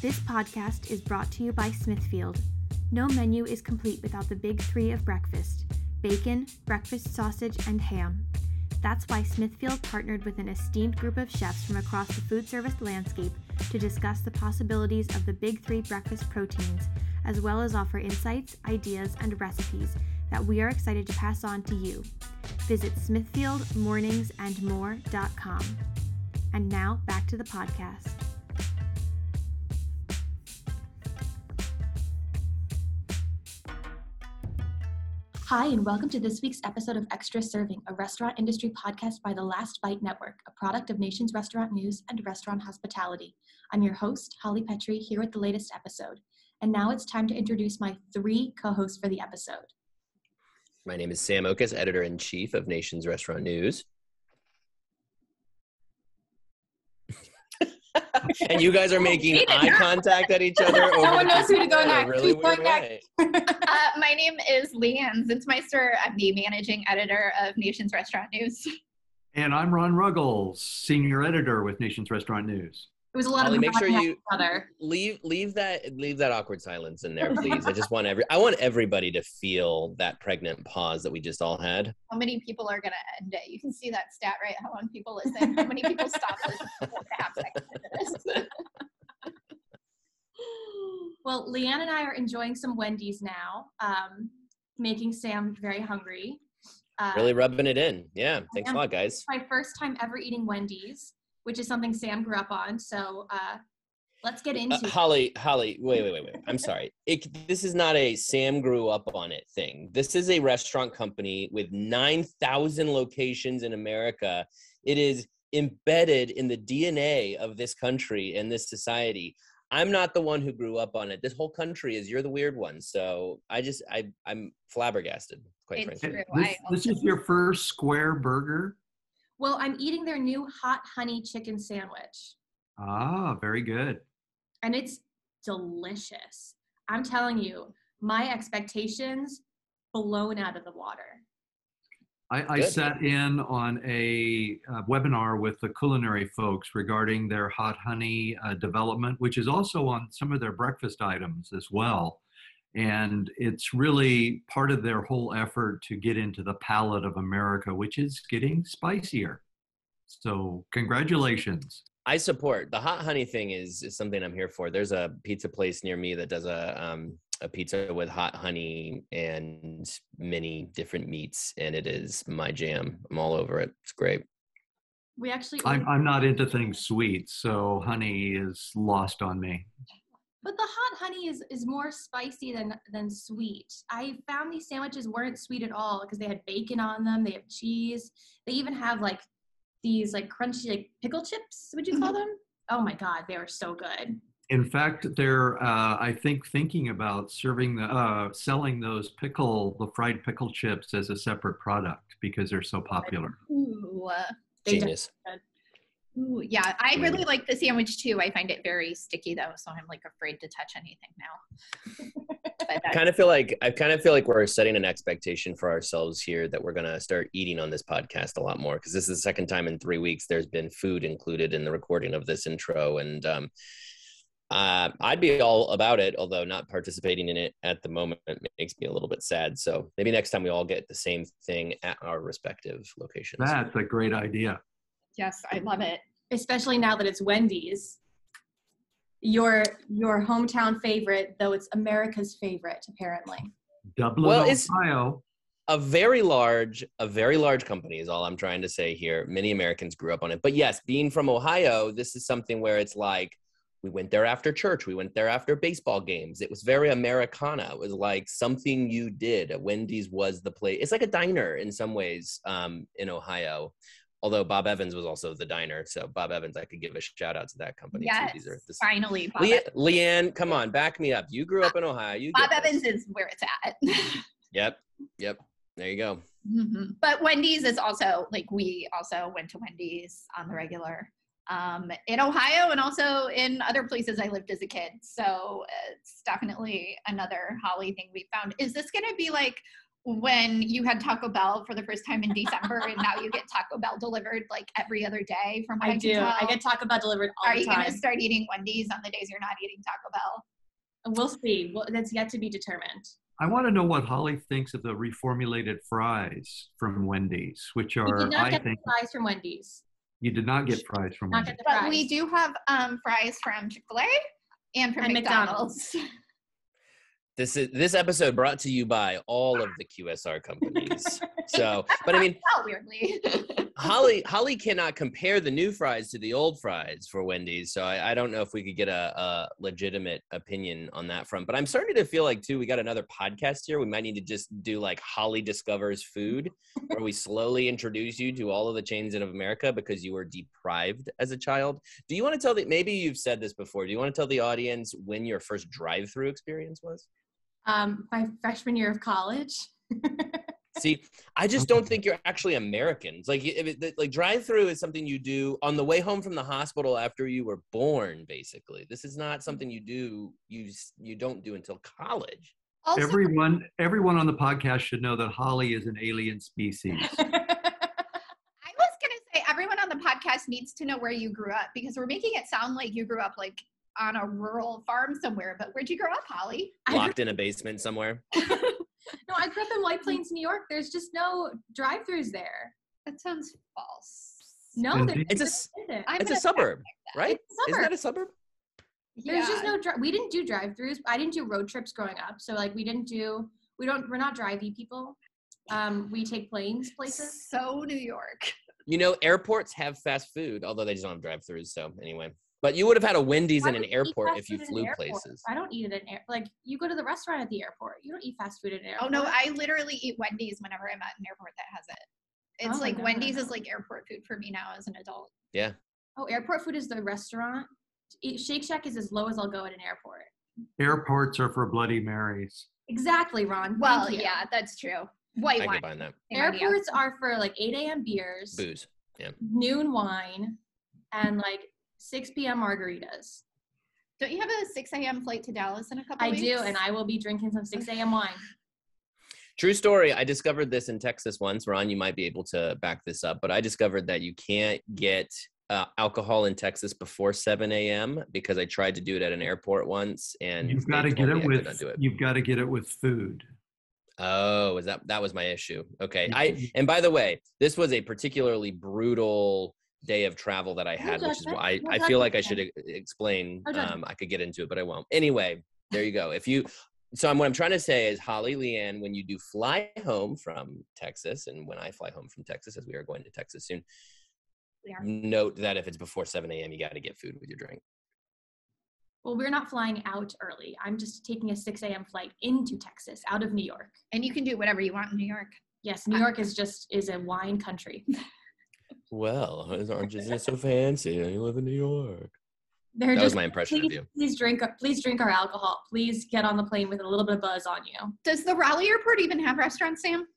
This podcast is brought to you by Smithfield. No menu is complete without the big three of breakfast: bacon, breakfast sausage, and ham. That's why Smithfield partnered with an esteemed group of chefs from across the food service landscape to discuss the possibilities of the big three breakfast proteins, as well as offer insights, ideas, and recipes that we are excited to pass on to you. Visit smithfieldmorningsandmore.com. And now, back to the podcast. Hi, and welcome to this week's episode of Extra Serving, a restaurant industry podcast by the Last Bite Network, a product of Nation's Restaurant News and Restaurant Hospitality. I'm your host, Holly Petrie, here with the latest episode. And now it's time to introduce my three co-hosts for the episode. My name is Sam Okus, Editor-in-Chief of Nation's Restaurant News. And you guys are making eye contact at each other. No one knows who to go next. Really Who's going next? My name is Leanne Zinsmeister. I'm the Managing Editor of Nation's Restaurant News. And I'm Ron Ruggles, Senior Editor with Nation's Restaurant News. It was a lot Holly, of make sure you brother. leave that awkward silence in there, please. I want everybody to feel that pregnant pause that we just all had. How many people are going to end it? You can see that stat, right? How long people listen. How many people stop listening for 4.5 seconds into this? Well, Leanne and I are enjoying some Wendy's now, making Sam very hungry. Really rubbing it in. Yeah, thanks a lot, guys. It's my first time ever eating Wendy's, which is something Sam grew up on. So let's get into it. Holly, wait. I'm sorry. This is not a Sam grew up on it thing. This is a restaurant company with 9,000 locations in America. It is embedded in the DNA of this country and this society. I'm not the one who grew up on it. This whole country is. You're the weird one. So I'm flabbergasted, quite frankly. This is your first square burger? Well, I'm eating their new hot honey chicken sandwich. Ah, very good. And it's delicious. I'm telling you, my expectations blown out of the water. I sat in on a webinar with the culinary folks regarding their hot honey development, which is also on some of their breakfast items as well. And it's really part of their whole effort to get into the palate of America, which is getting spicier. So congratulations. I support. The hot honey thing is something I'm here for. There's a pizza place near me that does a pizza with hot honey and many different meats, and it is my jam. I'm all over it. It's great. We actually I'm not into things sweet, so honey is lost on me. But the hot honey is more spicy than sweet. I found these sandwiches weren't sweet at all because they had bacon on them. They have cheese. They even have these crunchy pickle chips. Would you call them? Oh my God, they were so good. In fact, they're I think thinking about selling those the fried pickle chips as a separate product because they're so popular. Ooh, Genius. Ooh, yeah, I really like the sandwich too. I find it very sticky though, so I'm afraid to touch anything now. I kind of feel like we're setting an expectation for ourselves here that we're going to start eating on this podcast a lot more, because this is the second time in 3 weeks there's been food included in the recording of this intro, and I'd be all about it, although not participating in it at the moment makes me a little bit sad. So maybe next time we all get the same thing at our respective locations. That's a great idea. Yes, I love it. Especially now that it's Wendy's. Your hometown favorite, though it's America's favorite, apparently. Dublin, Ohio. A very large company is all I'm trying to say here. Many Americans grew up on it. But yes, being from Ohio, this is something where it's like, we went there after church. We went there after baseball games. It was very Americana. It was like something you did. Wendy's was the place. It's like a diner in some ways in Ohio. Although Bob Evans was also the diner. So Bob Evans, I could give a shout out to that company. Yes, too. finally. Leanne, come on, back me up. You grew up in Ohio. Bob Evans is where it's at. Yep. There you go. Mm-hmm. But Wendy's is also, we also went to Wendy's on the regular in Ohio and also in other places I lived as a kid. So it's definitely another Holly thing we found. Is this going to be when you had Taco Bell for the first time in December and now you get Taco Bell delivered like every other day from what I do. can tell? I get Taco Bell delivered all the time. Are you going to start eating Wendy's on the days you're not eating Taco Bell? We'll see. Well, that's yet to be determined. I want to know what Holly thinks of the reformulated fries from Wendy's, which are, You did not I get think, the fries from Wendy's. you did not get fries from Not Wendy's. get the But fries. we do have fries from Chick-fil-A and from And McDonald's. This episode brought to you by all of the QSR companies. So, but I mean, Oh, weirdly. Holly cannot compare the new fries to the old fries for Wendy's. So I don't know if we could get a legitimate opinion on that front. But I'm starting to feel like, too, we got another podcast here. We might need to just do like Holly Discovers Food, where we slowly introduce you to all of the chains in America because you were deprived as a child. Do you want to tell maybe you've said this before. Do you want to tell the audience when your first drive-through experience was? My freshman year of college. See, I just don't think you're actually Americans. Like drive-through is something you do on the way home from the hospital after you were born, basically. This is not something you do, you don't do until college. Also, Everyone on the podcast should know that Holly is an alien species. I was going to say everyone on the podcast needs to know where you grew up because we're making it sound like you grew up like on a rural farm somewhere. But where'd you grow up, Holly? Locked in a basement somewhere. No, I grew up in White Plains, New York. There's just no drive-thrus there. That sounds false. No, Indeed. there's It's a suburb, right? It's a Isn't that suburb. a suburb? There's just no we didn't do drive-thrus. I didn't do road trips growing up. So like we're not drive-y people. We take planes places. So New York. You know, airports have fast food, although they just don't have drive-thrus. So anyway, but you would have had a Wendy's Why in an would you eat airport fast if you food in an flew airport? places. I don't eat it like you go to the restaurant at the airport. You don't eat fast food at an airport. Oh no, I literally eat Wendy's whenever I'm at an airport that has it. It's Oh my like God. Wendy's is like airport food for me now as an adult. Yeah. Oh, airport food is the restaurant. Shake Shack is as low as I'll go at an airport. Airports are for Bloody Marys. Exactly, Ron. Well, Thank you. yeah, that's true. White I wine. can find that. Same idea. Airports are for like 8 a.m. beers, Booze. noon wine, and like 6 p.m. margaritas. Don't you have a 6 a.m. flight to Dallas in a couple I weeks? do, and I will be drinking some 6 a.m. wine. True story. I discovered this in Texas once. Ron, you might be able to back this up, but I discovered that you can't get alcohol in Texas before 7 a.m. because I tried to do it at an airport once, and You've got to they get told it me I with. could not do it. You've got to get it with food. Oh, that was my issue. Okay. And by the way, this was a particularly brutal day of travel that I had, which is why I feel like I should explain. I could get into it, but I won't. Anyway, there you go. What I'm trying to say is, Holly, Leanne, when you do fly home from Texas, and when I fly home from Texas, as we are going to Texas soon, note that if it's before 7 a.m., you got to get food with your drink. Well, we're not flying out early. I'm just taking a 6 a.m. flight into Texas, out of New York. And you can do whatever you want in New York. Yes, New York is a wine country. Well, aren't you so fancy? You live in New York. They're That just, was my impression of you. Please drink our alcohol. Please get on the plane with a little bit of buzz on you. Does the Raleigh Airport even have restaurants, Sam?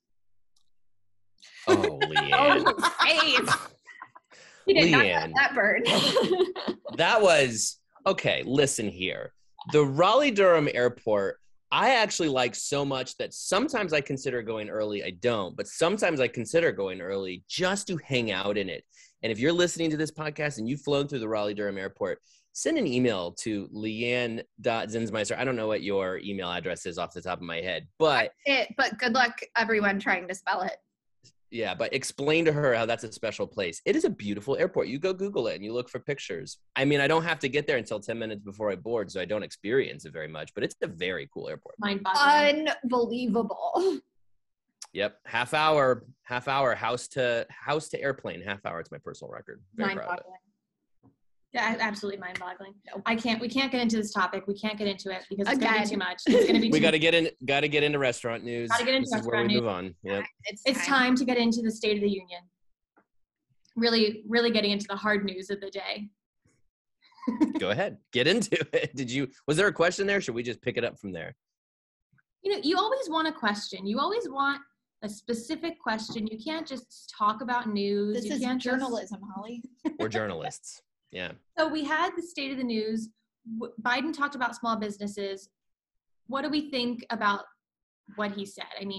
Oh, Leanne. You did not Leanne. get that bird. That was, okay, listen here. The Raleigh-Durham Airport, I actually like so much that sometimes I consider going early. I don't, but sometimes I consider going early just to hang out in it. And if you're listening to this podcast and you've flown through the Raleigh-Durham Airport, send an email to Leanne.Zinsmeister. I don't know what your email address is off the top of my head, but good luck, everyone, trying to spell it. yeah, but explain to her how that's a special place. It is a beautiful airport. You go Google it and you look for pictures. I mean, I don't have to get there until 10 minutes before I board, so I don't experience it very much, but it's a very cool airport. Mind-boggling. Unbelievable. Yep. Half hour, house to airplane, half hour. It's my personal record. Very proud of it. Mind-boggling. Yeah, absolutely mind-boggling. We can't get into this topic. We can't get into it because it's going to be too much. It's going to be We too got to get into restaurant news. Gotta get into this is where we restaurant move on. Yep. It's time to get into the State of the Union. Really, really getting into the hard news of the day. Go ahead. Get into it. Was there a question there? Should we just pick it up from there? You know, you always want a question. You always want a specific question. You can't just talk about news. This is journalism, Holly. We're journalists. Yeah. So we had the State of the News. Biden talked about small businesses. What do we think about what he said? I mean,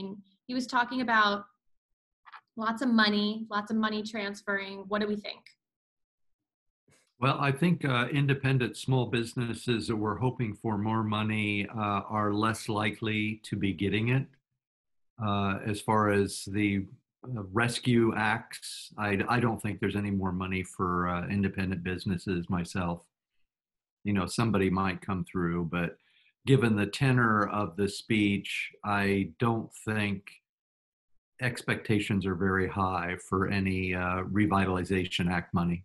He was talking about lots of money transferring. What do we think? Well, I think independent small businesses that were hoping for more money are less likely to be getting it. As far as the rescue acts, I don't think there's any more money for independent businesses myself. You know, somebody might come through, but given the tenor of the speech, I don't think expectations are very high for any Revitalization Act money.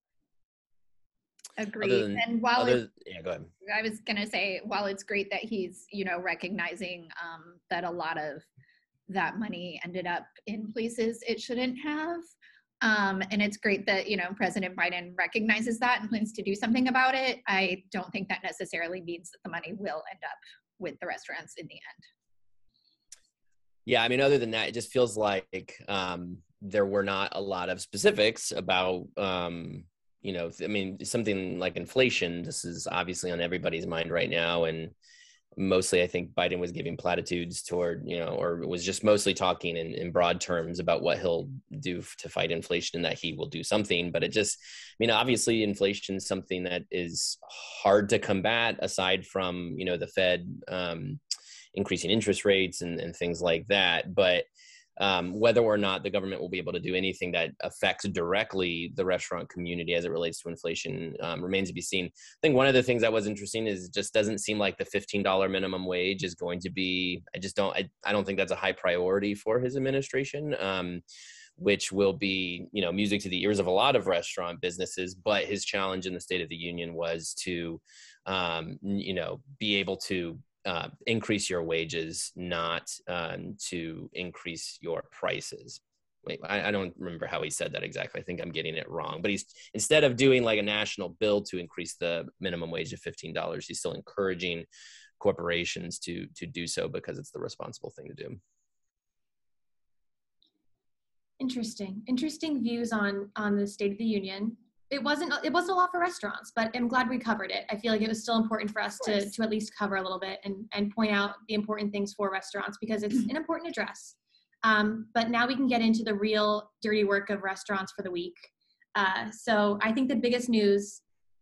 Agreed. And while yeah, go ahead. I was going to say, while it's great that he's, recognizing that a lot of that money ended up in places it shouldn't have. And it's great that, President Biden recognizes that and plans to do something about it. I don't think that necessarily means that the money will end up with the restaurants in the end. Yeah, I mean, other than that, it just feels like there were not a lot of specifics about, something like inflation. This is obviously on everybody's mind right now. And mostly I think Biden was giving platitudes toward, or was just mostly talking in broad terms about what he'll do to fight inflation and that he will do something. But it just, obviously inflation is something that is hard to combat aside from, the Fed increasing interest rates and things like that. But whether or not the government will be able to do anything that affects directly the restaurant community as it relates to inflation remains to be seen. I think one of the things that was interesting is it just doesn't seem like the $15 minimum wage is going to be, I don't think that's a high priority for his administration, which will be, music to the ears of a lot of restaurant businesses. But his challenge in the State of the Union was to, be able to increase your wages, not to increase your prices. Wait, I don't remember how he said that exactly. I think I'm getting it wrong. But he's, instead of doing like a national bill to increase the minimum wage to $15, he's still encouraging corporations to do so because it's the responsible thing to do. Interesting views on the State of the Union. It wasn't a lot for restaurants, but I'm glad we covered it. I feel like it was still important for us to at least cover a little bit and point out the important things for restaurants because it's an important address. But now we can get into the real dirty work of restaurants for the week. So I think the biggest news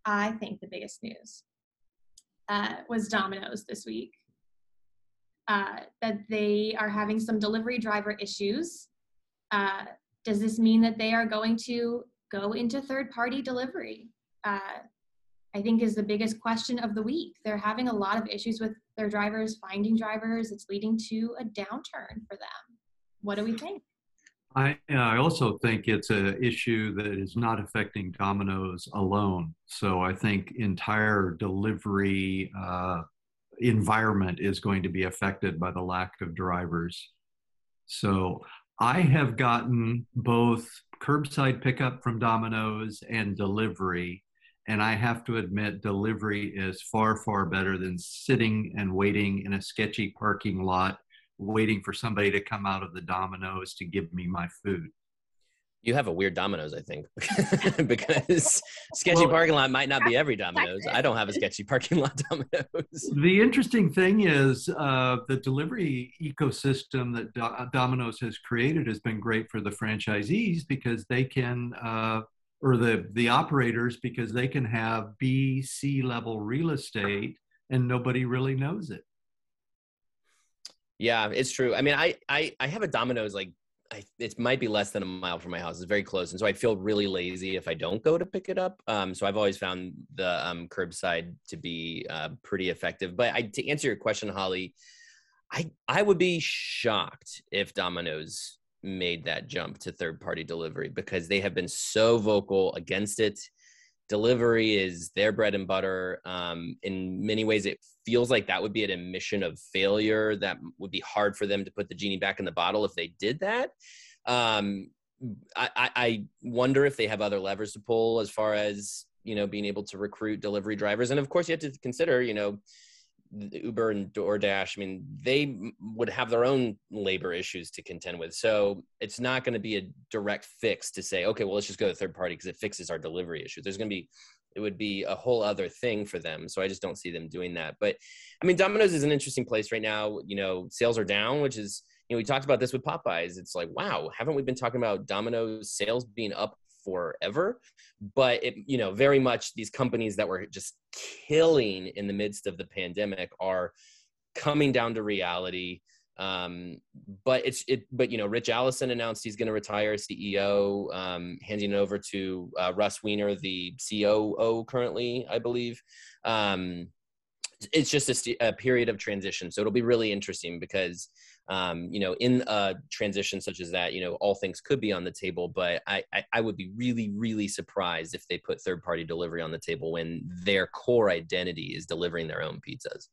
was Domino's this week. That they are having some delivery driver issues. Does this mean that they are going to go into third-party delivery? I think is the biggest question of the week. They're having a lot of issues with their drivers, finding drivers. It's leading to a downturn for them. What do we think? I also think it's an issue that is not affecting Domino's alone. So I think entire delivery environment is going to be affected by the lack of drivers. So I have gotten both curbside pickup from Domino's and delivery. And I have to admit, delivery is far, far better than sitting and waiting in a sketchy parking lot, waiting for somebody to come out of the Domino's to give me my food. You have a weird Domino's, I think, because sketchy parking lot might not be every Domino's. I don't have a sketchy parking lot Domino's. The interesting thing is the delivery ecosystem that Domino's has created has been great for the franchisees because they can, or the operators, because they can have B, C level real estate and nobody really knows it. Yeah, it's true. I mean, I have a Domino's it might be less than a mile from my house. It's very close. And so I feel really lazy if I don't go to pick it up. So I've always found the curbside to be pretty effective. But to answer your question, Holly, I would be shocked if Domino's made that jump to third-party delivery because they have been so vocal against it. Delivery is their bread and butter. In many ways, it feels like that would be an admission of failure. That would be hard for them to put the genie back in the bottle if they did that. I wonder if they have other levers to pull as far as, being able to recruit delivery drivers. And of course, you have to consider, Uber and DoorDash, I mean, they would have their own labor issues to contend with. So it's not going to be a direct fix to say, okay, well, let's just go to third party because it fixes our delivery issue. It would be a whole other thing for them. So I just don't see them doing that. But I mean, Domino's is an interesting place right now. Sales are down, which is, we talked about this with Popeyes. It's like, wow, haven't we been talking about Domino's sales being up forever? But it, very much these companies that were just killing in the midst of the pandemic are coming down to reality. But Rich Allison announced he's going to retire as CEO, handing it over to Russ Weiner, the COO currently, I believe. It's just a period of transition. So it'll be really interesting because, in a transition such as that, all things could be on the table, but I would be really, really surprised if they put third-party delivery on the table when their core identity is delivering their own pizzas.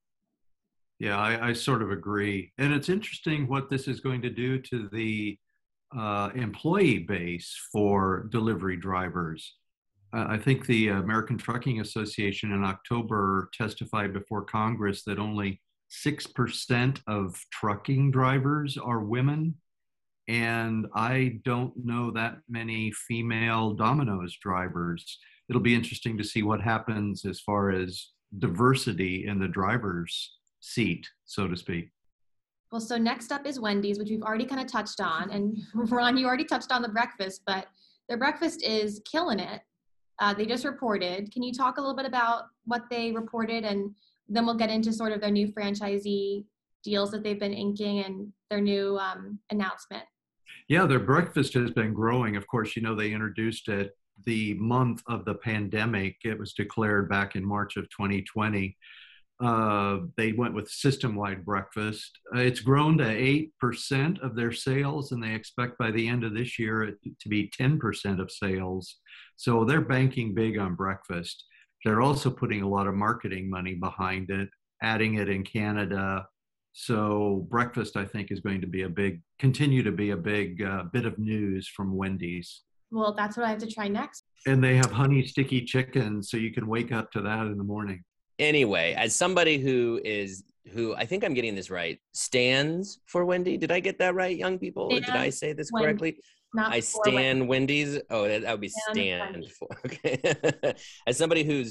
Yeah, I sort of agree. And it's interesting what this is going to do to the employee base for delivery drivers. I think the American Trucking Association in October testified before Congress that only 6% of trucking drivers are women. And I don't know that many female Domino's drivers. It'll be interesting to see what happens as far as diversity in the driver's seat, so to speak. Well, so next up is Wendy's, which we've already kind of touched on. And Ron, you already touched on the breakfast, but their breakfast is killing it. They just reported. Can you talk a little bit about what they reported, and then we'll get into sort of their new franchisee deals that they've been inking and their new announcement? Yeah, their breakfast has been growing. Of course, they introduced it the month of the pandemic. It was declared back in March of 2020. They went with system-wide breakfast. It's grown to 8% of their sales, and they expect by the end of this year it to be 10% of sales. So they're banking big on breakfast. They're also putting a lot of marketing money behind it, adding it in Canada. So breakfast, I think, is going to continue to be a big bit of news from Wendy's. Well, that's what I have to try next. And they have honey sticky chicken, so you can wake up to that in the morning. Anyway, as somebody who I think I'm getting this right, stands for Wendy. Did I get that right, young people? Did I say this correctly? I stand Wendy's. Oh, that would be stand for. Okay. As somebody I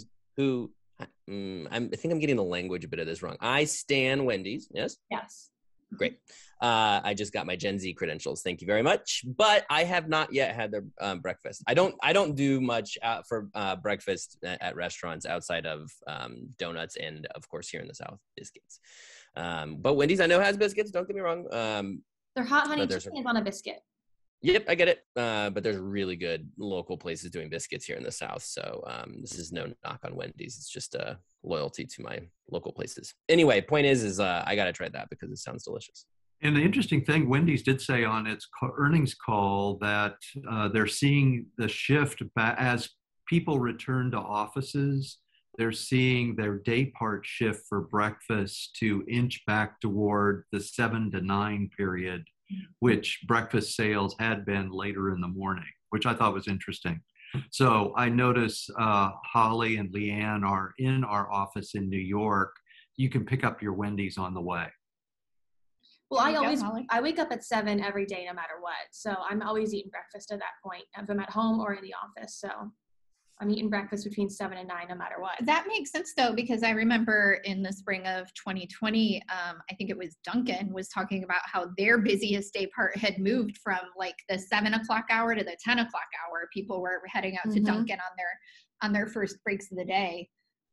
think I'm getting the language a bit of this wrong. I stand Wendy's. Yes. Yes. Great. I just got my Gen Z credentials. Thank you very much. But I have not yet had their breakfast. I don't do much for breakfast at restaurants outside of donuts and, of course, here in the South, biscuits. But Wendy's, I know, has biscuits. Don't get me wrong. Their hot honey chicken is on a biscuit. Yep, I get it. But there's really good local places doing biscuits here in the South. So this is no knock on Wendy's. It's just a loyalty to my local places. Anyway, point is I got to try that because it sounds delicious. And the interesting thing, Wendy's did say on its earnings call that they're seeing the shift as people return to offices. They're seeing their day part shift for breakfast to inch back toward the 7 to 9 period, which breakfast sales had been later in the morning, which I thought was interesting. So I notice Holly and Leanne are in our office in New York. You can pick up your Wendy's on the way. Well, I wake up at 7 every day, no matter what. So I'm always eating breakfast at that point, if I'm at home or in the office. So I'm eating breakfast between 7 and 9, no matter what. That makes sense, though, because I remember in the spring of 2020, I think it was Dunkin' was talking about how their busiest day part had moved from like the 7 o'clock hour to the 10 o'clock hour. People were heading out to Dunkin' on their first breaks of the day.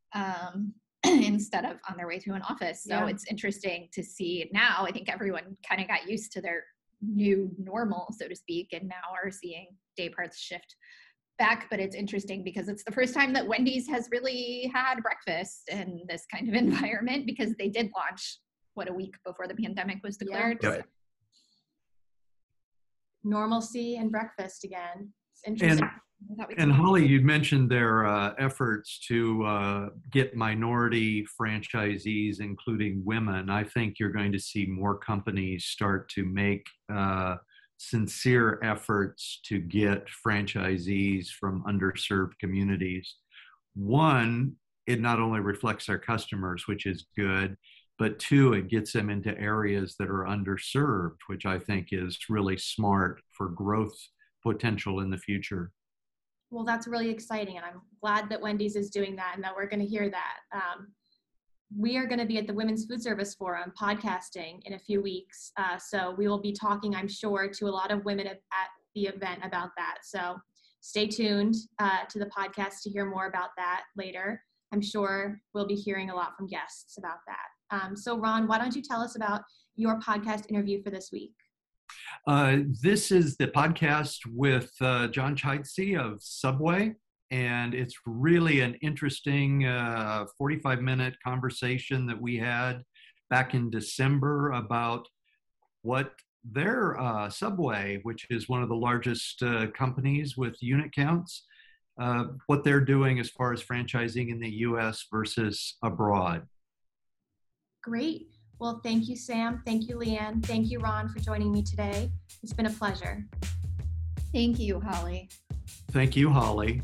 Instead of on their way to an office. So It's interesting to see now. I think everyone kind of got used to their new normal, so to speak, and now are seeing day parts shift back. But it's interesting because it's the first time that Wendy's has really had breakfast in this kind of environment, because they did launch, a week before the pandemic was declared. Yeah. Normalcy and breakfast again. It's interesting. And Holly, you mentioned their efforts to get minority franchisees, including women. I think you're going to see more companies start to make sincere efforts to get franchisees from underserved communities. One, it not only reflects their customers, which is good, but two, it gets them into areas that are underserved, which I think is really smart for growth potential in the future. Well, that's really exciting, and I'm glad that Wendy's is doing that and that we're going to hear that. we are going to be at the Women's Food Service Forum podcasting in a few weeks. So we will be talking, I'm sure, to a lot of women at the event about that. So stay tuned to the podcast to hear more about that later. I'm sure we'll be hearing a lot from guests about that. So Ron, why don't you tell us about your podcast interview for this week? This is the podcast with John Chaitse of Subway, and it's really an interesting 45-minute conversation that we had back in December about what their Subway, which is one of the largest companies with unit counts, what they're doing as far as franchising in the U.S. versus abroad. Great. Well, thank you, Sam. Thank you, Leanne. Thank you, Ron, for joining me today. It's been a pleasure. Thank you, Holly. Thank you, Holly.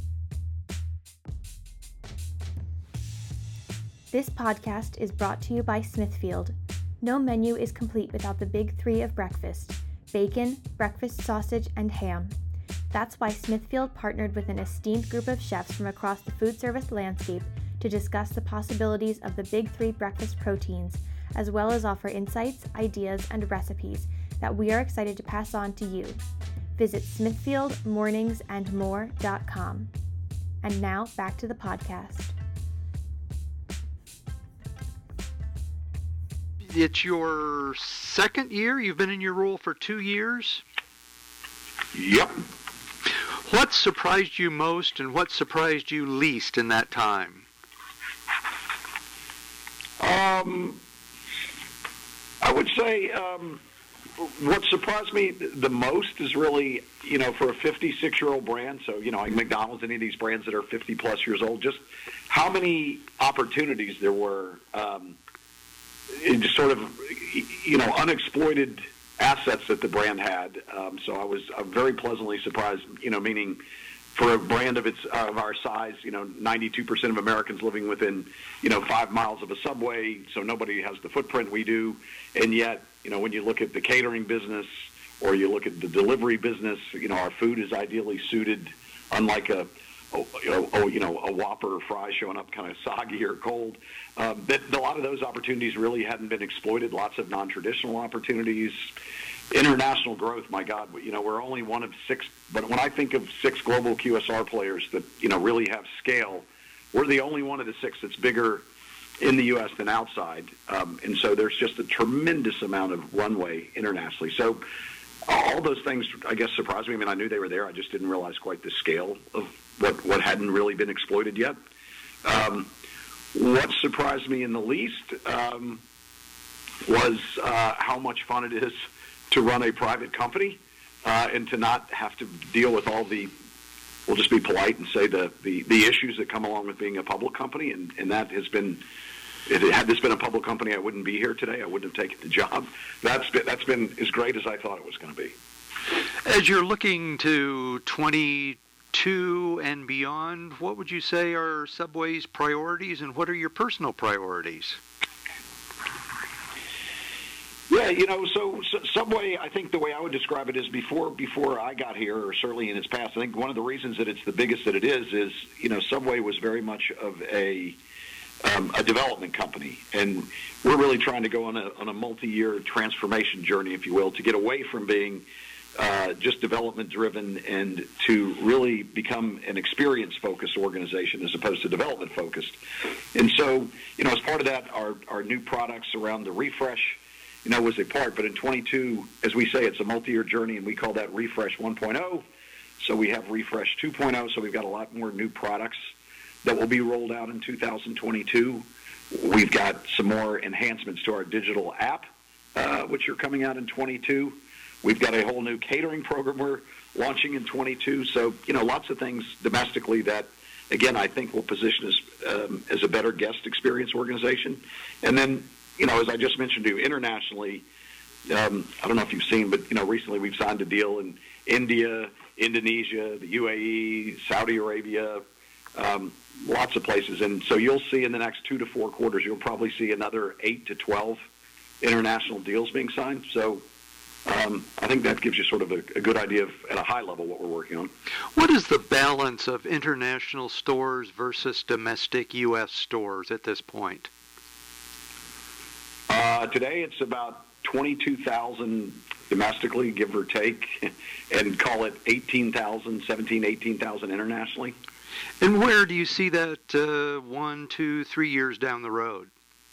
This podcast is brought to you by Smithfield. No menu is complete without the big three of breakfast: bacon, breakfast sausage, and ham. That's why Smithfield partnered with an esteemed group of chefs from across the food service landscape to discuss the possibilities of the big three breakfast proteins, as well as offer insights, ideas, and recipes that we are excited to pass on to you. Visit smithfieldmorningsandmore.com. And now back to the podcast. It's your second year? You've been in your role for 2 years? Yep. What surprised you most and what surprised you least in that time? I would say what surprised me the most is really, for a 56-year-old brand, so, like McDonald's, any of these brands that are 50-plus years old, just how many opportunities there were in just sort of, unexploited assets that the brand had. So I was very pleasantly surprised, meaning for a brand of our size, 92% of Americans living within, 5 miles of a Subway, so nobody has the footprint we do. And yet, when you look at the catering business or you look at the delivery business, our food is ideally suited, unlike a Whopper or fries showing up kind of soggy or cold. That a lot of those opportunities really hadn't been exploited. Lots of non-traditional opportunities. International growth, my God, we're only one of 6, but when I think of 6 global QSR players that, really have scale, we're the only one of the 6 that's bigger in the U.S. than outside. And so there's just a tremendous amount of runway internationally. So all those things, I guess, surprised me. I mean, I knew they were there. I just didn't realize quite the scale of what hadn't really been exploited yet. What surprised me in the least was how much fun it is to run a private company and to not have to deal with all the, we'll just be polite and say the issues that come along with being a public company. And that has been, had this been a public company, I wouldn't be here today. I wouldn't have taken the job. That's been as great as I thought it was going to be. As you're looking to 22 and beyond, what would you say are Subway's priorities and what are your personal priorities? Yeah, so Subway, I think the way I would describe it is before I got here, or certainly in its past, I think one of the reasons that it's the biggest that it is, Subway was very much of a development company. And we're really trying to go on a multi-year transformation journey, if you will, to get away from being just development-driven and to really become an experience-focused organization as opposed to development-focused. And so, as part of that, our new products around the refresh, was a part. But in 22, as we say, it's a multi-year journey, and we call that Refresh 1.0. So we have Refresh 2.0, so we've got a lot more new products that will be rolled out in 2022. We've got some more enhancements to our digital app, which are coming out in 22. We've got a whole new catering program we're launching in 22. So, lots of things domestically that, again, I think will position us as a better guest experience organization. And then, as I just mentioned to you, internationally, I don't know if you've seen, but, recently we've signed a deal in India, Indonesia, the UAE, Saudi Arabia, lots of places. And so you'll see in the next 2 to 4 quarters, you'll probably see another 8 to 12 international deals being signed. So I think that gives you sort of a good idea of, at a high level, what we're working on. What is the balance of international stores versus domestic U.S. stores at this point? Today it's about 22,000 domestically, give or take, and call it 18,000 internationally. And where do you see that 1, 2, 3 years down the road?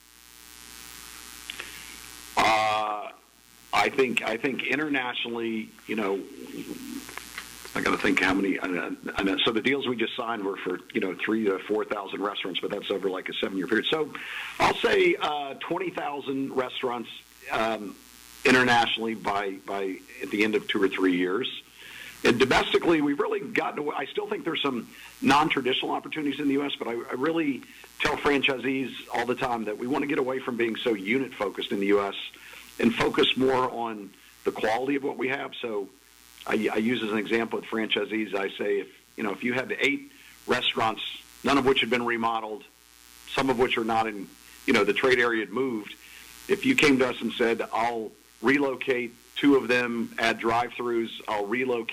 I think internationally, you know, I got to think how many. I know. So the deals we just signed were for 3,000 to 4,000 restaurants, but that's over like a 7-year period. So I'll say 20,000 restaurants internationally by at the end of 2 or 3 years. And domestically, we've really gotten away. I still think there's some non-traditional opportunities in the U.S., but I really tell franchisees all the time that we want to get away from being so unit-focused in the U.S. and focus more on the quality of what we have. So I use as an example with franchisees, I say, if you had 8 restaurants, none of which had been remodeled, some of which are not in, the trade area had moved, if you came to us and said, I'll relocate 2 of them, add drive-throughs, I'll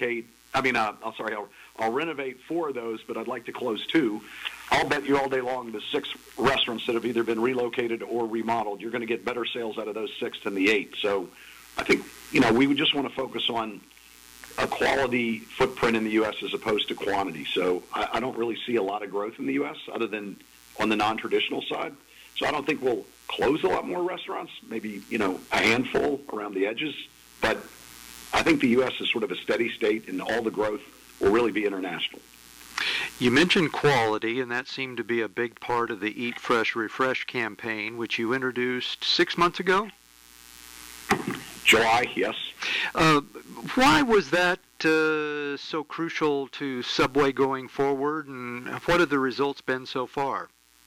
renovate 4 of those, but I'd like to close 2, I'll bet you all day long the 6 restaurants that have either been relocated or remodeled, you're going to get better sales out of those 6 than the 8. So I think, we would just want to focus on a quality footprint in the U.S. as opposed to quantity. So I don't really see a lot of growth in the U.S. other than on the non-traditional side. So I don't think we'll close a lot more restaurants, maybe, a handful around the edges. But I think the U.S. is sort of a steady state, and all the growth will really be international. You mentioned quality, and that seemed to be a big part of the Eat Fresh, Refresh campaign, which you introduced 6 months ago? July, yes. Why was that so crucial to Subway going forward, and what have the results been so far?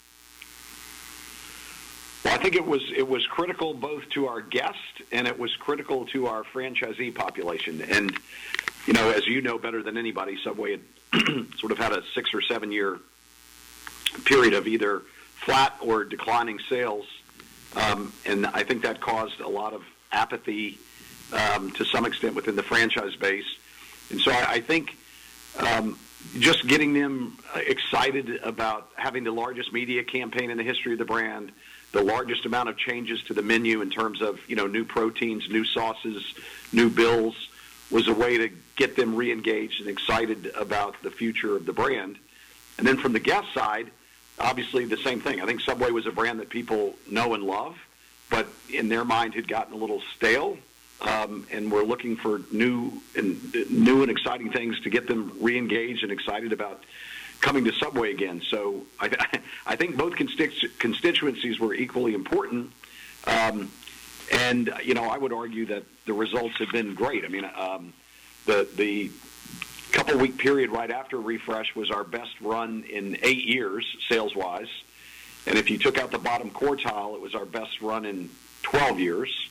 Well, I think it was critical both to our guests and it was critical to our franchisee population. And, as you know better than anybody, Subway had sort of had a 6 or 7 year period of either flat or declining sales. And I think that caused a lot of apathy to some extent within the franchise base. And so I think just getting them excited about having the largest media campaign in the history of the brand, the largest amount of changes to the menu in terms of, new proteins, new sauces, new bills, was a way to get them re-engaged and excited about the future of the brand. And then from the guest side, obviously the same thing. I think Subway was a brand that people know and love, but in their mind had gotten a little stale, and we're looking for new and exciting things to get them re-engaged and excited about coming to Subway again. So I think both constituencies were equally important, and I would argue that the results have been great. I mean, the couple-week period right after Refresh was our best run in 8 years, sales-wise. And if you took out the bottom quartile, it was our best run in 12 years.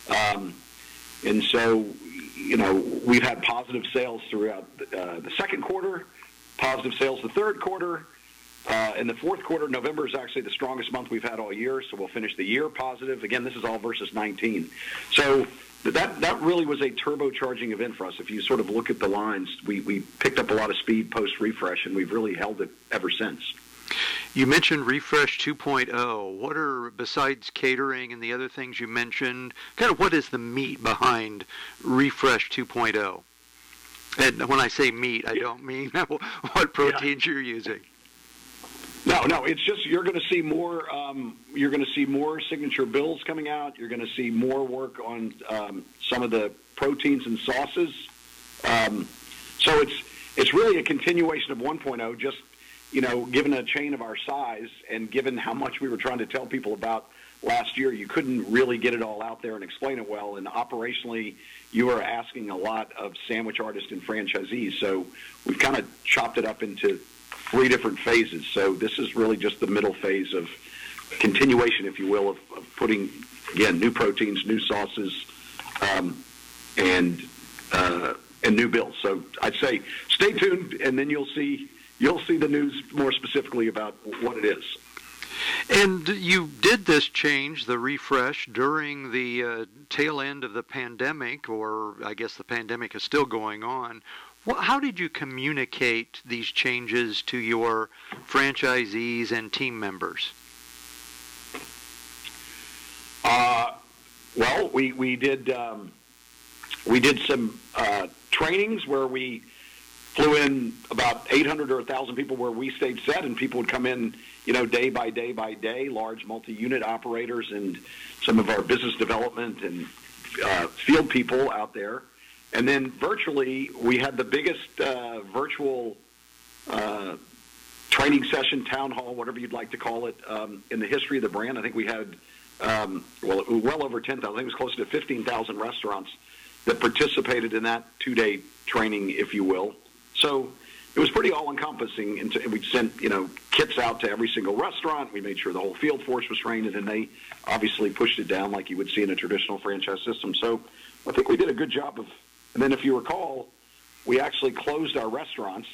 And so, we've had positive sales throughout the second quarter, positive sales the third quarter. In the fourth quarter, November is actually the strongest month we've had all year, so we'll finish the year positive. Again, this is all versus 19. So that really was a turbocharging event for us. If you sort of look at the lines, we picked up a lot of speed post-Refresh, and we've really held it ever since. You mentioned Refresh 2.0. What are, besides catering and the other things you mentioned, kind of what is the meat behind Refresh 2.0? And when I say meat, I don't mean what proteins you're using. No, it's just you're going to see more. You're going to see more signature bills coming out. You're going to see more work on some of the proteins and sauces. So it's really a continuation of 1.0. Just given a chain of our size and given how much we were trying to tell people about last year, you couldn't really get it all out there and explain it well. And operationally, you were asking a lot of sandwich artists and franchisees. So we've kind of chopped it up into 3 different phases. So this is really just the middle phase of continuation, if you will, of putting, again, new proteins, new sauces, and new bills. So I'd say stay tuned, and then you'll see the news more specifically about what it is. And you did this change, the Refresh, during the tail end of the pandemic, or I guess the pandemic is still going on. How did you communicate these changes to your franchisees and team members? Well, we did some trainings where we flew in about 800 or 1,000 people where we stayed set, and people would come in, day by day by day, large multi-unit operators and some of our business development and field people out there. And then virtually, we had the biggest virtual training session, town hall, whatever you'd like to call it, in the history of the brand. I think we had, well over 10,000. I think it was close to 15,000 restaurants that participated in that 2-day training, if you will. So it was pretty all-encompassing. And we sent, kits out to every single restaurant. We made sure the whole field force was trained, and then they obviously pushed it down like you would see in a traditional franchise system. So I think we did a good job of. And then, if you recall, we actually closed our restaurants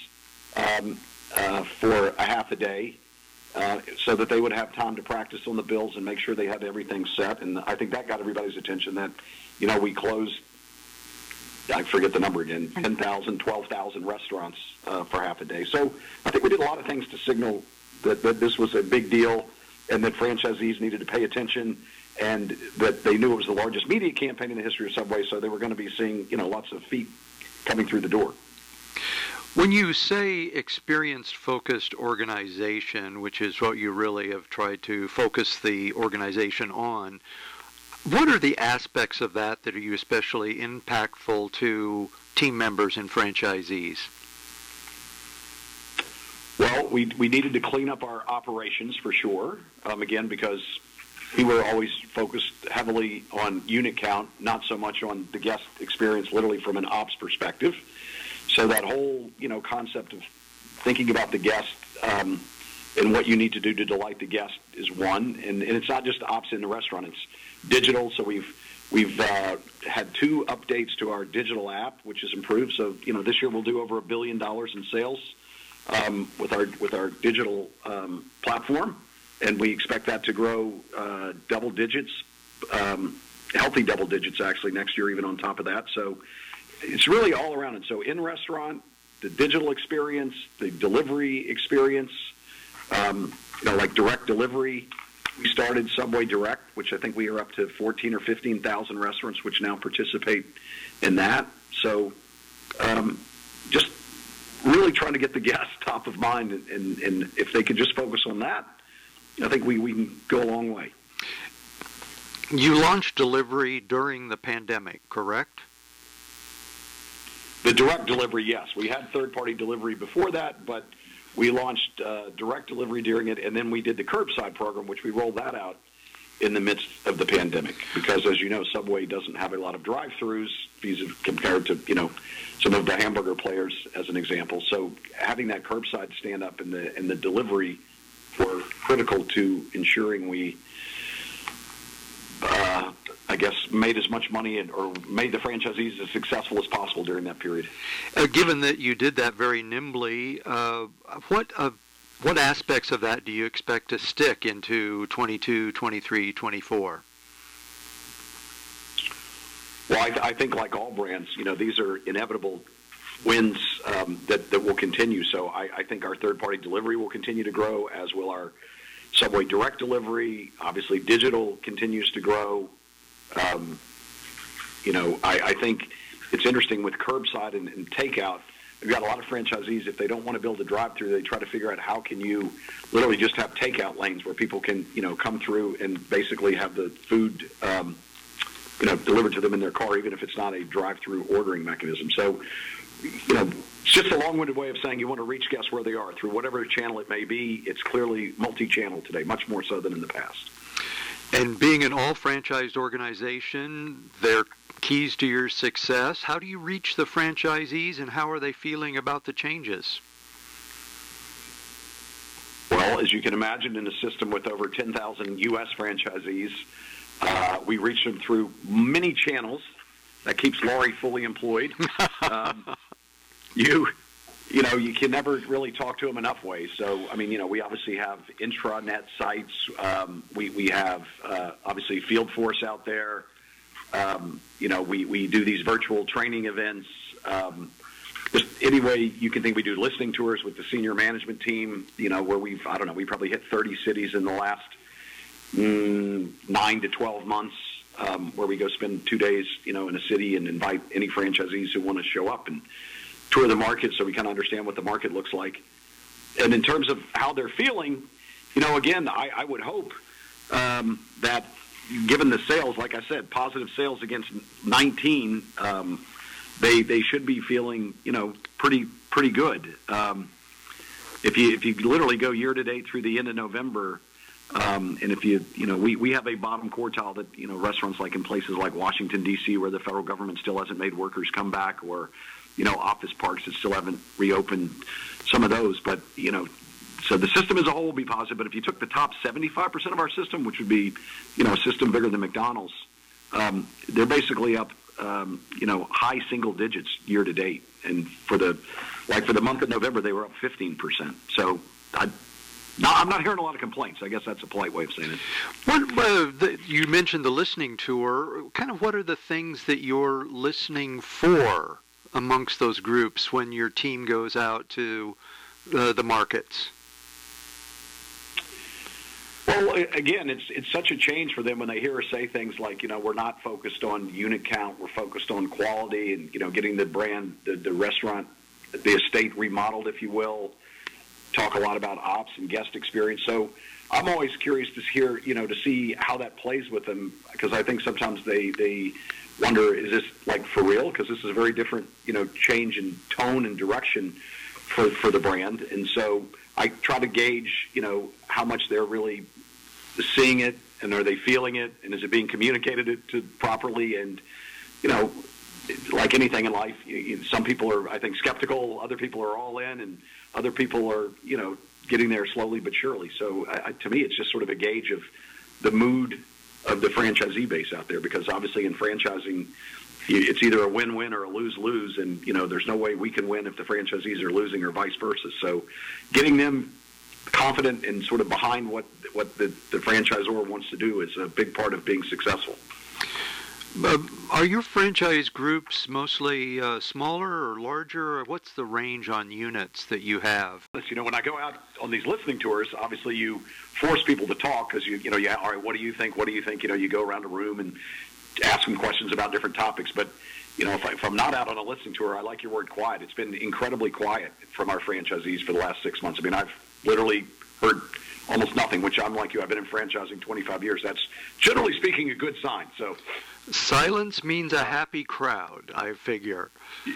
for a half a day so that they would have time to practice on the bills and make sure they had everything set. And I think that got everybody's attention that, we closed, I forget the number again, 10,000, 12,000 restaurants for half a day. So I think we did a lot of things to signal that this was a big deal and that franchisees needed to pay attention, and that they knew it was the largest media campaign in the history of Subway, so they were going to be seeing, lots of feet coming through the door. When you say experience-focused organization, which is what you really have tried to focus the organization on, what are the aspects of that are you especially impactful to team members and franchisees? Well, we needed to clean up our operations for sure, again, because we were always focused heavily on unit count, not so much on the guest experience, literally from an ops perspective. So that whole, concept of thinking about the guest and what you need to do to delight the guest is one. And it's not just ops in the restaurant; it's digital. So we've had 2 updates to our digital app, which has improved. So this year we'll do over $1 billion in sales with our digital platform. And we expect that to grow double digits, healthy double digits actually next year, even on top of that. So it's really all around it. So in restaurant, the digital experience, the delivery experience, like direct delivery. We started Subway Direct, which I think we are up to 14 or 15,000 restaurants which now participate in that. So just really trying to get the guest top of mind, and if they could just focus on that, I think we can go a long way. You launched delivery during the pandemic, correct? The direct delivery, yes. We had third-party delivery before that, but we launched direct delivery during it, and then we did the curbside program, which we rolled that out in the midst of the pandemic. Because, as you know, Subway doesn't have a lot of drive-thrus compared to, some of the hamburger players, as an example. So having that curbside stand up and the delivery were critical to ensuring we, made as much money or made the franchisees as successful as possible during that period. Given that you did that very nimbly, what aspects of that do you expect to stick into 22, 23, 24? Well, I think like all brands, these are inevitable wins that will continue. So I think our third-party delivery will continue to grow, as will our Subway Direct delivery. Obviously, digital continues to grow. I think it's interesting with curbside and takeout. We've got a lot of franchisees, if they don't want to build a drive-through, they try to figure out how can you literally just have takeout lanes where people can, come through and basically have the food, delivered to them in their car, even if it's not a drive-through ordering mechanism. So, it's just a long-winded way of saying you want to reach guests where they are through whatever channel it may be. It's clearly multi-channel today, much more so than in the past. And being an all-franchised organization, they're keys to your success. How do you reach the franchisees, and how are they feeling about the changes? Well, as you can imagine, in a system with over 10,000 U.S. franchisees, we reach them through many channels. That keeps Laurie fully employed. You can never really talk to them enough ways. So, we obviously have intranet sites. We have, obviously, Field Force out there. We do these virtual training events. Just any way you can think. We do listening tours with the senior management team, where we probably hit 30 cities in the last 9 to 12 months. where we go spend 2 days, in a city and invite any franchisees who want to show up and tour the market so we kind of understand what the market looks like. And in terms of how they're feeling, again, I would hope that given the sales, like I said, positive sales against 19, they should be feeling, pretty good. If you literally go year to date through the end of November, and if we have a bottom quartile that, restaurants like in places like Washington, D.C., where the federal government still hasn't made workers come back, or, office parks that still haven't reopened, some of those. But, so the system as a whole will be positive. But if you took the top 75% of our system, which would be, a system bigger than McDonald's, they're basically up, high single digits year to date. And for the month of November, they were up 15%. So I'm not hearing a lot of complaints. I guess that's a polite way of saying it. You mentioned the listening tour. Kind of what are the things that you're listening for amongst those groups when your team goes out to the markets? Well, again, it's such a change for them when they hear us say things like, we're not focused on unit count, we're focused on quality and, getting the brand, the restaurant, the estate remodeled, if you will. Talk a lot about ops and guest experience. So I'm always curious to hear, to see how that plays with them, because I think sometimes they wonder, is this like for real? Because this is a very different, change in tone and direction for the brand. And so I try to gauge, how much they're really seeing it, and are they feeling it, and is it being communicated to properly? And, like anything in life, some people are, I think, skeptical, other people are all in, and other people are, getting there slowly but surely. So to me, it's just sort of a gauge of the mood of the franchisee base out there, because obviously in franchising, it's either a win-win or a lose-lose, and, there's no way we can win if the franchisees are losing or vice versa. So getting them confident and sort of behind what the franchisor wants to do is a big part of being successful. Are your franchise groups mostly smaller or larger? Or what's the range on units that you have? When I go out on these listening tours, obviously you force people to talk, because all right, what do you think? What do you think? You go around a room and ask them questions about different topics. But if I'm not out on a listening tour, I like your word quiet. It's been incredibly quiet from our franchisees for the last 6 months. I mean, I've literally heard almost nothing, which I'm like you. I've been in franchising 25 years. That's generally speaking a good sign. So silence means a happy crowd, I figure.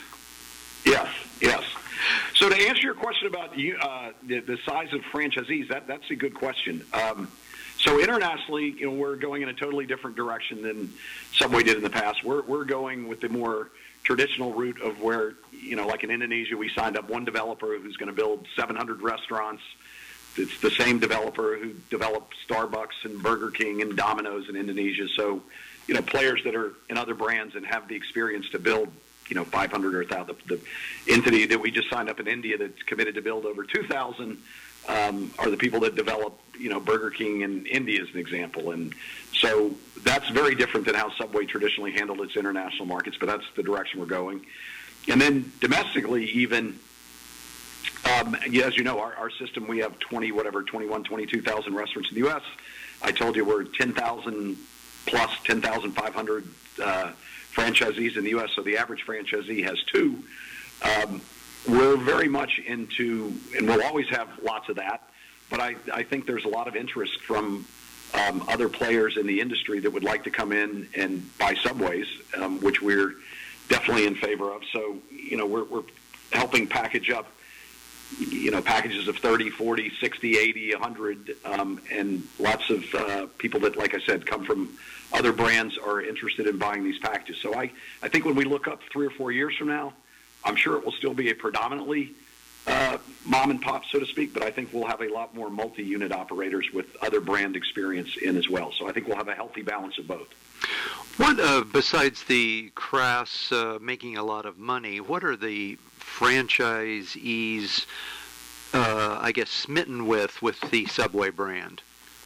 Yes. So to answer your question about the size of franchisees, that's a good question. So internationally, we're going in a totally different direction than Subway did in the past. We're going with the more traditional route of where, like in Indonesia, we signed up one developer who's going to build 700 restaurants. It's the same developer who developed Starbucks and Burger King and Domino's in Indonesia. So, players that are in other brands and have the experience to build, 500 or 1,000. The entity that we just signed up in India that's committed to build over 2,000 are the people that develop, Burger King in India as an example. And so that's very different than how Subway traditionally handled its international markets, but that's the direction we're going. And then domestically, even, as you know, our system, we have 22,000 restaurants in the U.S. I told you we're 10,000 plus 10,500 franchisees in the U.S., so the average franchisee has two. We're very much into, and we'll always have lots of that, but I think there's a lot of interest from other players in the industry that would like to come in and buy Subways, which we're definitely in favor of. So, we're helping package up, packages of 30, 40, 60, 80, 100, and lots of people that, like I said, come from other brands are interested in buying these packages. So I think when we look up 3 or 4 years from now, I'm sure it will still be a predominantly mom and pop, so to speak, but I think we'll have a lot more multi-unit operators with other brand experience in as well. So I think we'll have a healthy balance of both. What, besides the crass making a lot of money, what are the franchisees, I guess, smitten with the Subway brand?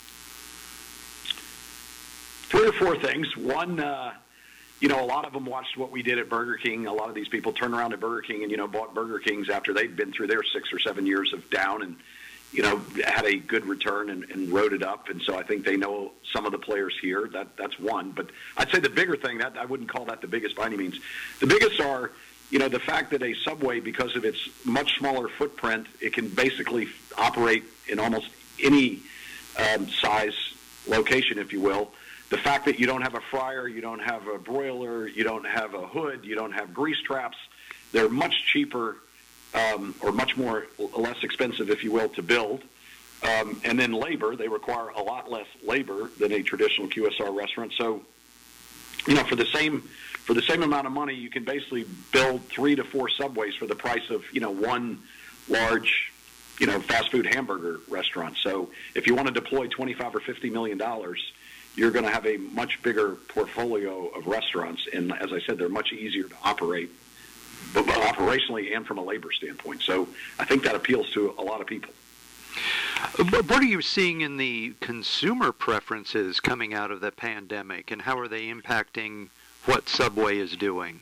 3 or 4 things. One, a lot of them watched what we did at Burger King. A lot of these people turned around at Burger King and, bought Burger Kings after they'd been through their 6 or 7 years of down. And, had a good return and rode it up. And so I think they know some of the players here. That's one. But I'd say the bigger thing, that I wouldn't call that the biggest by any means. The biggest are, the fact that a Subway, because of its much smaller footprint, it can basically operate in almost any size location, if you will. The fact that you don't have a fryer, you don't have a broiler, you don't have a hood, you don't have grease traps, they're much cheaper or much less expensive, if you will, to build. And then labor, they require a lot less labor than a traditional QSR restaurant. So, for the same amount of money, you can basically build 3 to 4 Subways for the price of, one large, fast food hamburger restaurant. So if you want to deploy $25 or $50 million, you're going to have a much bigger portfolio of restaurants. And as I said, they're much easier to operate, but operationally and from a labor standpoint. So I think that appeals to a lot of people. What are you seeing in the consumer preferences coming out of the pandemic, and how are they impacting what Subway is doing?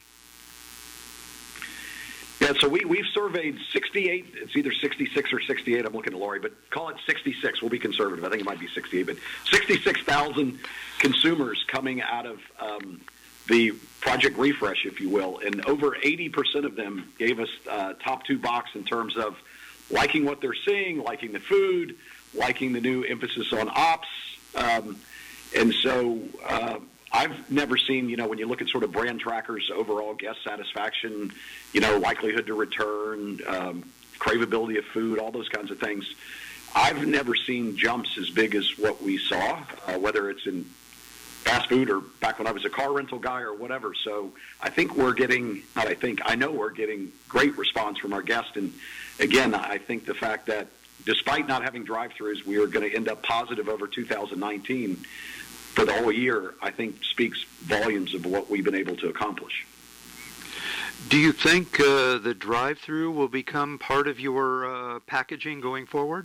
Yeah, so we've surveyed 68, it's either 66 or 68, I'm looking at Lori, but call it 66, we'll be conservative, I think it might be 68, but 66,000 consumers coming out of the Project Refresh, if you will, and over 80% of them gave us top 2 box in terms of liking what they're seeing, liking the food, liking the new emphasis on ops, and so I've never seen, when you look at sort of brand trackers, overall guest satisfaction, likelihood to return, craveability of food, all those kinds of things. I've never seen jumps as big as what we saw, whether it's in fast food or back when I was a car rental guy or whatever. So I think I know we're getting great response from our guests. And again, I think the fact that despite not having drive-thrus, we are going to end up positive over 2019 for the whole year, I think speaks volumes of what we've been able to accomplish. Do you think the drive-thru will become part of your packaging going forward?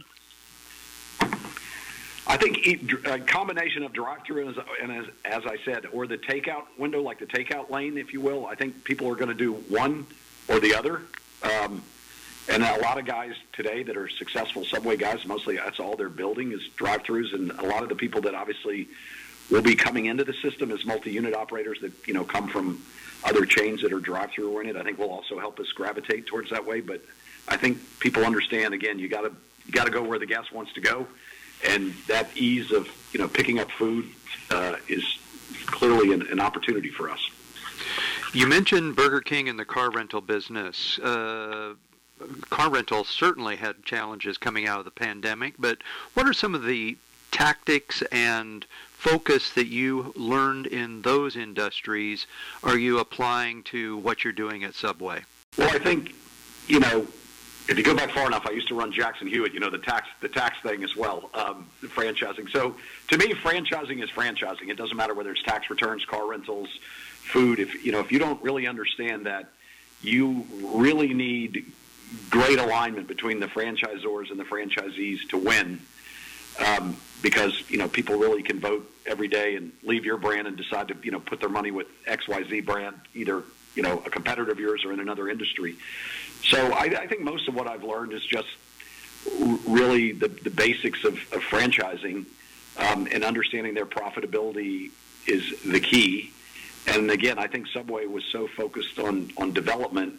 I think a combination of drive-thru and as I said, or the takeout window, like the takeout lane, if you will. I think people are going to do one or the other. And a lot of guys today that are successful Subway guys, mostly that's all they're building is drive-thrus. And a lot of the people that obviously will be coming into the system as multi-unit operators that, come from other chains that are drive-thru oriented, I think will also help us gravitate towards that way. But I think people understand, again, you got to go where the guest wants to go. And that ease of, picking up food is clearly an opportunity for us. You mentioned Burger King and the car rental business. Car rental certainly had challenges coming out of the pandemic, but what are some of the tactics and focus that you learned in those industries are you applying to what you're doing at Subway? Well, I think, if you go back far enough, I used to run Jackson Hewitt, the tax thing as well, the franchising. So to me, franchising is franchising. It doesn't matter whether it's tax returns, car rentals, food. If you don't really understand that, you really need great alignment between the franchisors and the franchisees to win, because people really can vote every day and leave your brand and decide to put their money with XYZ brand, either a competitor of yours or in another industry. So I think most of what I've learned is just really the basics of franchising, and understanding their profitability is the key. And again, I think Subway was so focused on development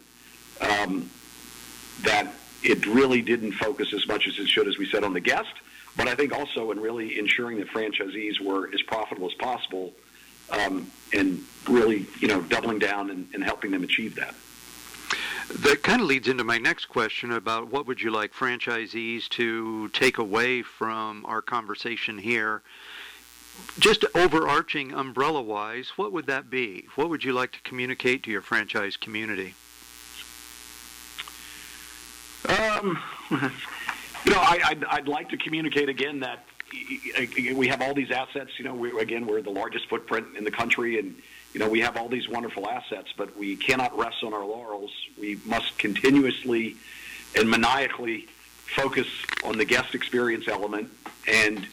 that it really didn't focus as much as it should, as we said, on the guest, but I think also in really ensuring that franchisees were as profitable as possible, and really, doubling down and helping them achieve that. That kind of leads into my next question about what would you like franchisees to take away from our conversation here? Just overarching umbrella-wise, what would that be? What would you like to communicate to your franchise community? I'd like to communicate again that we have all these assets. We're the largest footprint in the country, and we have all these wonderful assets, but we cannot rest on our laurels. We must continuously and maniacally focus on the guest experience element, and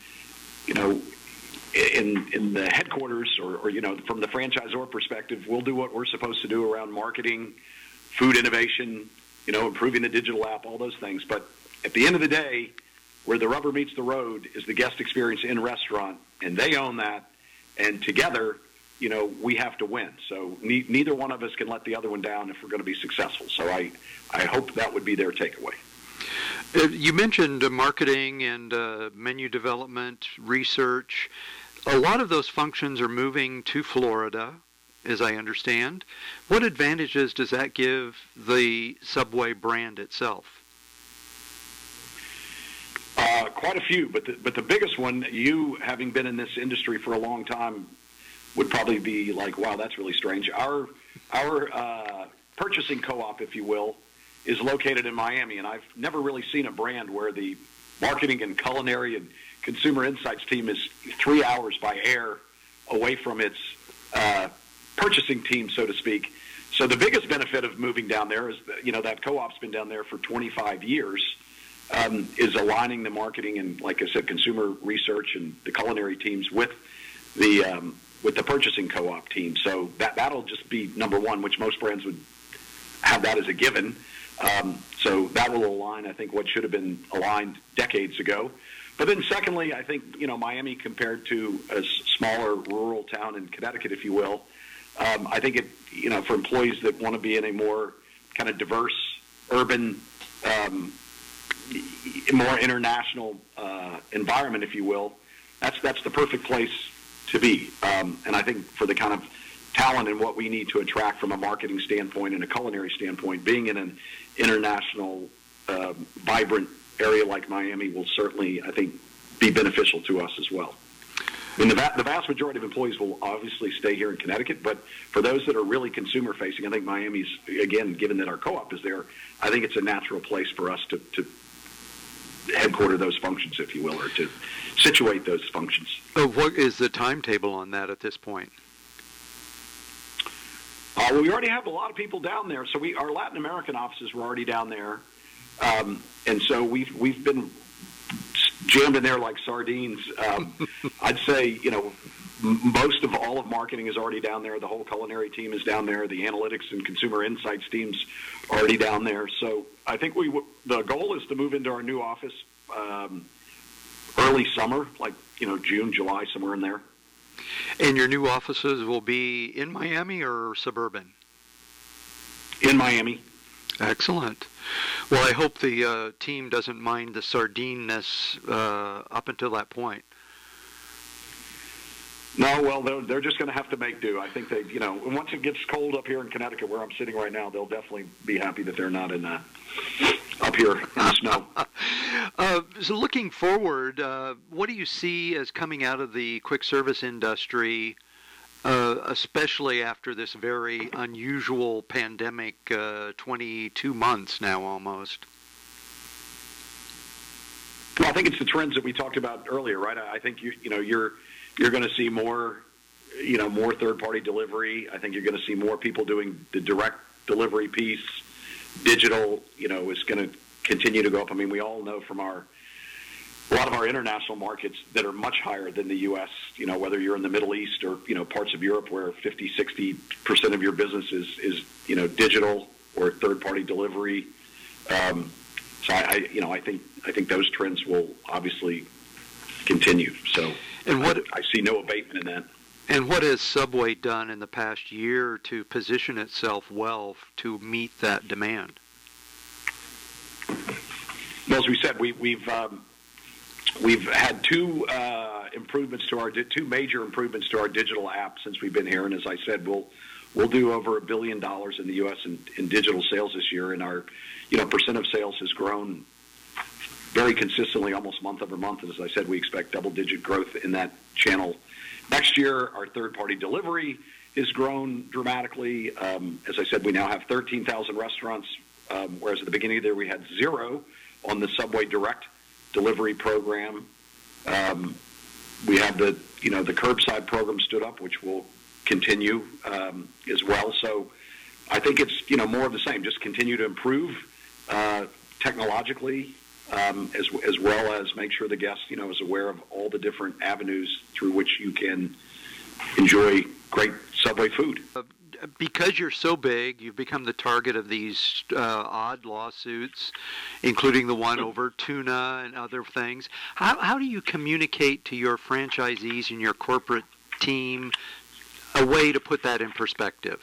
in the headquarters or from the franchisor perspective, we'll do what we're supposed to do around marketing, food innovation, improving the digital app, all those things. But at the end of the day, where the rubber meets the road is the guest experience in restaurant, and they own that. And together, we have to win. So neither one of us can let the other one down if we're going to be successful. So I hope that would be their takeaway. You mentioned marketing and menu development, research. A lot of those functions are moving to Florida, as I understand. What advantages does that give the Subway brand itself? Quite a few, but the biggest one, you having been in this industry for a long time, would probably be like, wow, that's really strange. Our purchasing co-op, if you will, is located in Miami, and I've never really seen a brand where the marketing and culinary and consumer insights team is 3 hours by air away from its purchasing team, so to speak. So the biggest benefit of moving down there is, that co-op's been down there for 25 years, is aligning the marketing and, like I said, consumer research and the culinary teams with the purchasing co-op team. So that'll just be number one, which most brands would have that as a given. So that will align, I think, what should have been aligned decades ago. But then secondly, I think, Miami compared to a smaller rural town in Connecticut, if you will, I think it, for employees that want to be in a more kind of diverse, urban, more international environment, if you will, that's the perfect place to be. And I think for the kind of talent and what we need to attract from a marketing standpoint and a culinary standpoint, being in an international, vibrant area like Miami will certainly, I think, be beneficial to us as well. I mean, the vast majority of employees will obviously stay here in Connecticut, but for those that are really consumer-facing, I think Miami's, again, given that our co-op is there, I think it's a natural place for us to headquarter those functions, if you will, or to situate those functions. What is the timetable on that at this point? Well, we already have a lot of people down there. So our Latin American offices were already down there, and so we've been jammed in there like sardines. I'd say most of all of marketing is already down there. The whole culinary team is down there. The analytics and consumer insights teams are already down there. So I think the goal is to move into our new office early summer, like June, July, somewhere in there. And your new offices will be in Miami or suburban? In Miami. Excellent. Well, I hope the team doesn't mind the sardineness up until that point. No, well, they're just going to have to make do. I think they, once it gets cold up here in Connecticut, where I'm sitting right now, they'll definitely be happy that they're not up here in the snow. So looking forward, what do you see as coming out of the quick service industry, especially after this very unusual pandemic, 22 months now almost? Well, I think it's the trends that we talked about earlier, right? I think you're going to see more third-party delivery. I think you're going to see more people doing the direct delivery piece. Digital, is going to continue to go up. I mean, we all know from a lot of our international markets that are much higher than the U.S., whether you're in the Middle East or, parts of Europe where 50, 60% of your business is digital or third-party delivery. So I think those trends will obviously continue. So I see no abatement in that. And what has Subway done in the past year to position itself well to meet that demand? Well, as we said, we've had two major improvements to our digital app since we've been here, and as I said, we'll do over $1 billion in the U.S. in digital sales this year, and our percent of sales has grown very consistently, almost month over month. And as I said, we expect double-digit growth in that channel next year. Our third-party delivery has grown dramatically. As I said, we now have 13,000 restaurants, whereas at the beginning of the year we had 0 on the Subway Direct delivery program. We have the curbside program stood up, which will continue as well. So I think it's more of the same. Just continue to improve technologically, as well as make sure the guest is aware of all the different avenues through which you can enjoy great Subway food. because you're so big, you've become the target of these odd lawsuits, including the one over tuna and other things. How do you communicate to your franchisees and your corporate team a way to put that in perspective?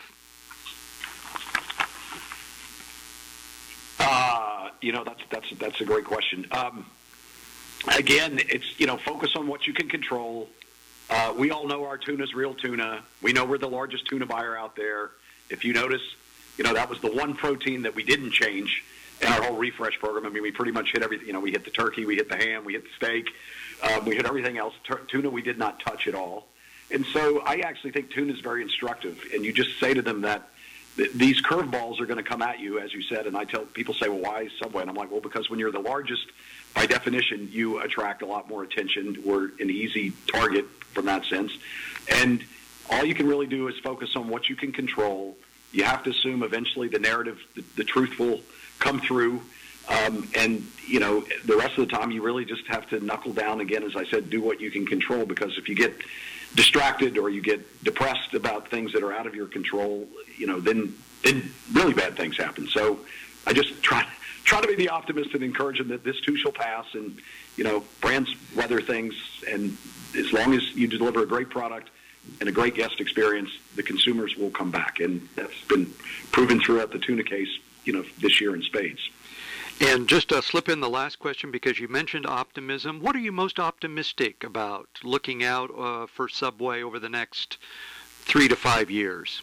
That's a great question. Again, it's focus on what you can control. We all know our tuna's real tuna. We know we're the largest tuna buyer out there. If you notice, that was the one protein that we didn't change in our whole refresh program. I mean, we pretty much hit everything. We hit the turkey, we hit the ham, we hit the steak, we hit everything else. Tuna we did not touch at all. And so I actually think tuna is very instructive. And you just say to them that these curveballs are going to come at you, as you said. And I tell people, say, well, why Subway? And I'm like, well, because when you're the largest, by definition, you attract a lot more attention. We're an easy target from that sense. And all you can really do is focus on what you can control. You have to assume eventually the narrative, the truth will come through. And, the rest of the time you really just have to knuckle down again, as I said, do what you can control, because if you get distracted or you get depressed about things that are out of your control, then really bad things happen. So I just try to be the optimist and encourage them that this too shall pass, and, brands weather things, and as long as you deliver a great product and a great guest experience, the consumers will come back. And that's been proven throughout the tuna case, this year in spades. And just slip in the last question, because you mentioned optimism. What are you most optimistic about looking out for Subway over the next 3 to 5 years?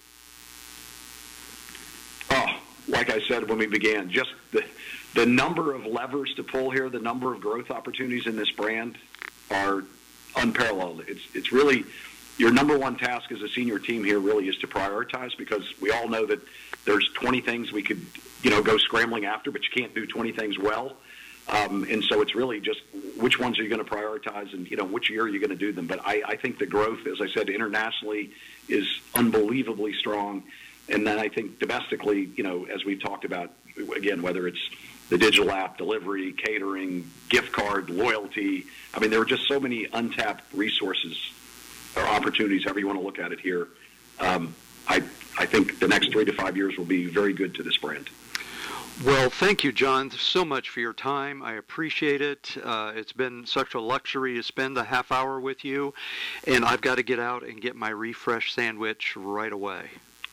Oh, like I said when we began, just the number of levers to pull here, the number of growth opportunities in this brand are unparalleled. It's really your number one task as a senior team here really is to prioritize, because we all know that there's 20 things we could go scrambling after, but you can't do 20 things well. And so it's really just which ones are you going to prioritize, and which year are you going to do them. But I think the growth, as I said, internationally is unbelievably strong. And then I think domestically, as we've talked about, again, whether it's the digital app, delivery, catering, gift card, loyalty. I mean, there are just so many untapped resources or opportunities, however you want to look at it here. I think the next 3 to 5 years will be very good to this brand. Well, thank you, John, so much for your time. I appreciate it. It's been such a luxury to spend a half hour with you, and I've got to get out and get my refresh sandwich right away.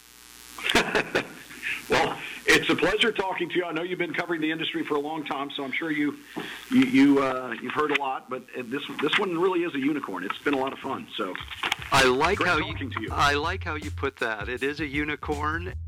Well, it's a pleasure talking to you. I know you've been covering the industry for a long time, so I'm sure you've heard a lot. But this one really is a unicorn. It's been a lot of fun. So I like how you put that. It is a unicorn.